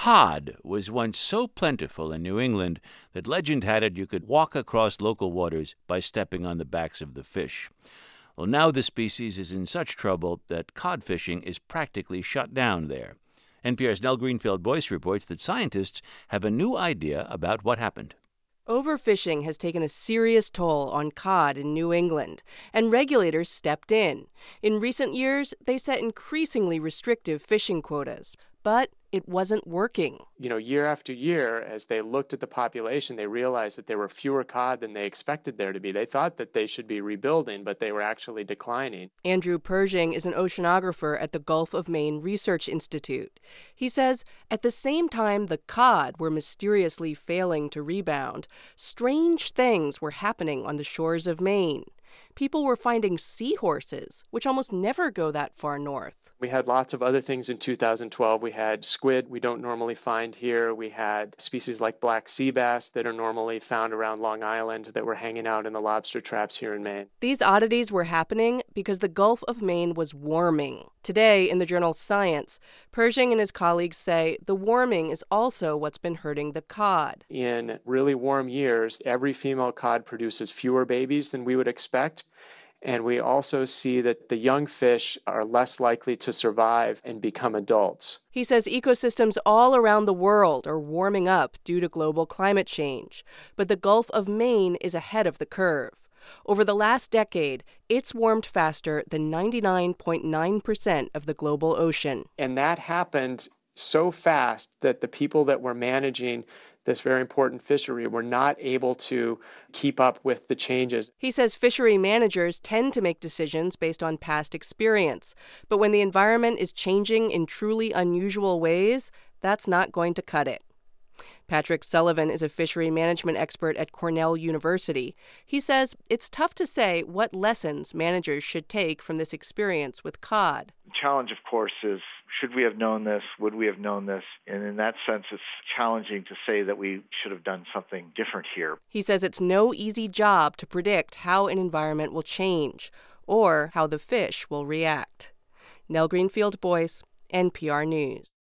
Cod was once so plentiful in New England that legend had it you could walk across local waters by stepping on the backs of the fish. Well, now the species is in such trouble that cod fishing is practically shut down there. NPR's Nell Greenfield-Boyce reports that scientists have a new idea about what happened. Overfishing has taken a serious toll on cod in New England, and regulators stepped in. In recent years, they set increasingly restrictive fishing quotas, but it wasn't working. Year after year, as they looked at the population, they realized that there were fewer cod than they expected there to be. They thought that they should be rebuilding, but they were actually declining. Andrew Pershing is an oceanographer at the Gulf of Maine Research Institute. He says at the same time the cod were mysteriously failing to rebound, strange things were happening on the shores of Maine. People were finding seahorses, which almost never go that far north. We had lots of other things in 2012. We had squid we don't normally find here. We had species like black sea bass that are normally found around Long Island that were hanging out in the lobster traps here in Maine. These oddities were happening because the Gulf of Maine was warming. Today, in the journal Science, Pershing and his colleagues say the warming is also what's been hurting the cod. In really warm years, every female cod produces fewer babies than we would expect. And we also see that the young fish are less likely to survive and become adults. He says ecosystems all around the world are warming up due to global climate change, but the Gulf of Maine is ahead of the curve. Over the last decade, it's warmed faster than 99.9% of the global ocean. And that happened so fast that the people that were managing this very important fishery were not able to keep up with the changes. He says fishery managers tend to make decisions based on past experience, but when the environment is changing in truly unusual ways, that's not going to cut it. Patrick Sullivan is a fishery management expert at Cornell University. He says it's tough to say what lessons managers should take from this experience with cod. The challenge, of course, is should we have known this? Would we have known this? And in that sense, it's challenging to say that we should have done something different here. He says it's no easy job to predict how an environment will change or how the fish will react. Nell Greenfield-Boyce, NPR News.